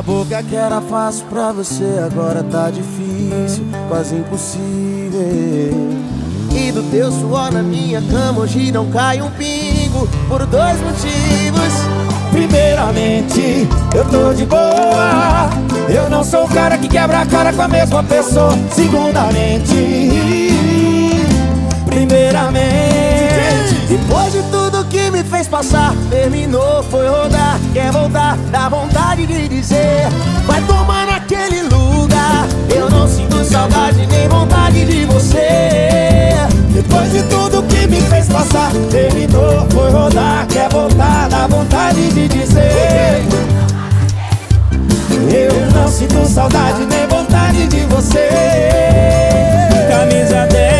boca que era fácil pra você agora tá difícil, quase impossível. E do teu suor na minha cama hoje não cai um pingo, por dois motivos. Primeiramente, eu tô de boa, eu não sou o cara que quebra a cara com a mesma pessoa. Segundamente, primeiramente, depois de tudo que me fez passar, terminou, foi rodar, quer voltar, dá vontade de dizer: vai tomar naquele lugar, eu não sinto saudade nem vontade de você. depois de tudo que me fez passar, terminou, foi rodar, quer voltar, dá vontade de dizer: eu não sinto saudade nem vontade de você. Camisa 10,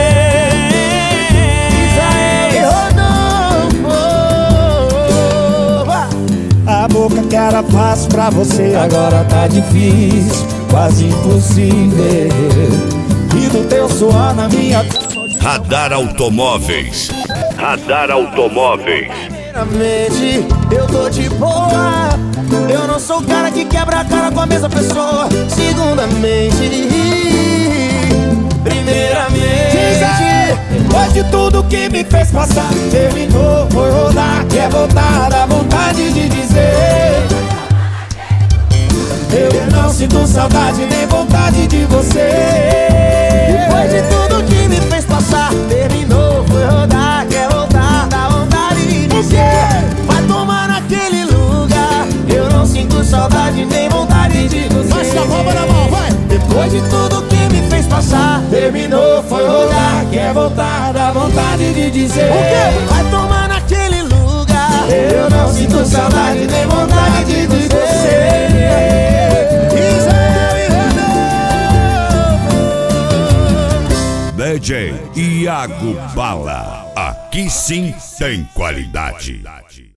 a boca que era fácil pra você agora tá difícil, quase impossível. E do teu suor na minha... Radar Automóveis. Radar Automóveis. Primeiramente, eu tô de boa, eu não sou o cara que quebra a cara com a mesma pessoa. Segundamente, primeiramente, depois de tudo que me fez passar, terminou, foi rodar, quer voltar, dá vontade de dizer: eu não sinto saudade nem vontade de você. depois de tudo que me fez passar, terminou, foi rodar, quer voltar, dá vontade de dizer: vai tomar naquele lugar, eu não sinto saudade nem vontade de você. Mas com a palma na mão, vai! Depois de tudo que me fez passar, terminou, foi rodar, quer voltar, dá vontade de dizer: o quê? Vai tomar naquele lugar, eu não sinto saudade nem vontade de você. DJ Iago Bala. Aqui sim tem qualidade.